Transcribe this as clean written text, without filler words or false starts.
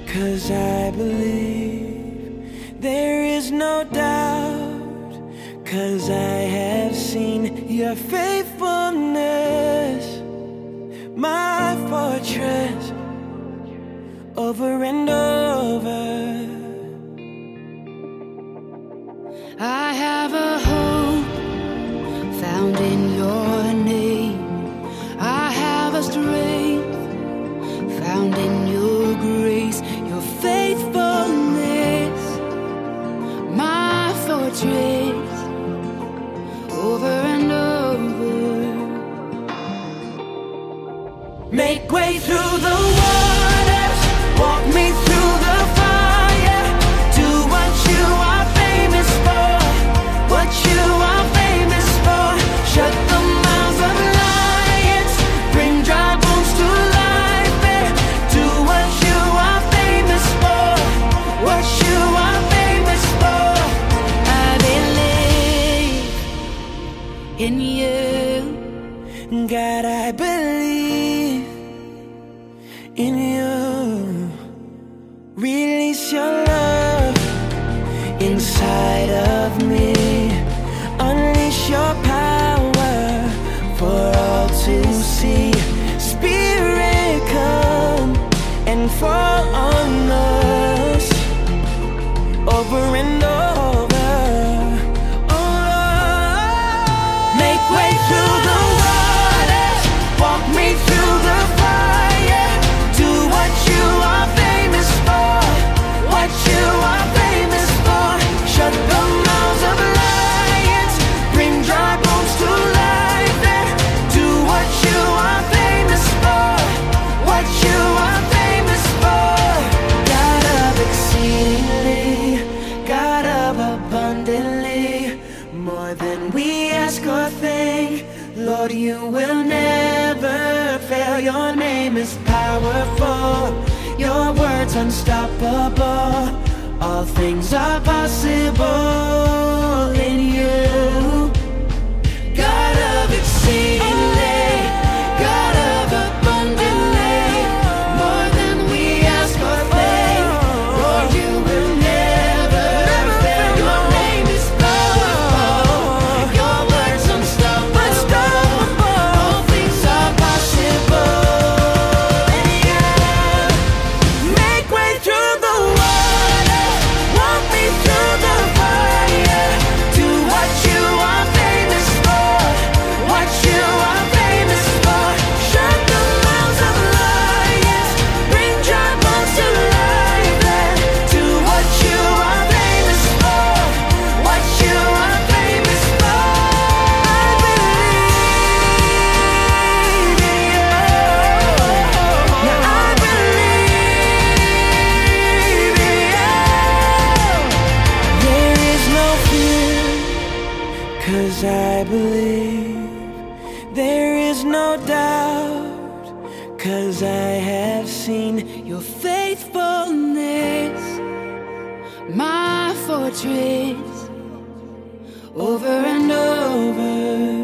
'Cause I believe there is no doubt, 'cause I have seen your faithfulness, my fortress, over and over. I have a hope found in your name. I have a strength found in your grace, your faithfulness, my fortress, over and over. Make way through the waters, walk me through the fire. Do what you are famous for, what you are famous for. Shut the mouths of lions, bring dry bones to life. Do what you are famous for, what you are famous for. I believe in you, God, I believe in you. Release your love inside of me. Unleash your power for all to see. Spirit, come and fall on us, over and over. Make way through the waters, walk me through the fire. Do what you are famous for, what you are famous for. Shut the mouths of lions, bring dry bones to life. Do what you are famous for, what you are famous for. God of exceedingly, God of abundantly, more than we ask or think. Lord, you will never fail. Your name is powerful, your word's unstoppable. All things are possible in you. God of exceedingly, God of abundantly, more than we ask or think. Lord, you will never fail. Your name is powerful, your word's unstoppable. All things are possible in you. Make way through the water, walk me through the fire. Do what you are famous for, what you are famous for. Shut the mouths of lions, bring dry bones to life. Do what you are famous for, what you are famous for. I believe in you. Yeah, I believe in you. There is no fear, 'cause I believe. There is no doubt, 'cause I have seen your faithfulness, my fortress, over and over.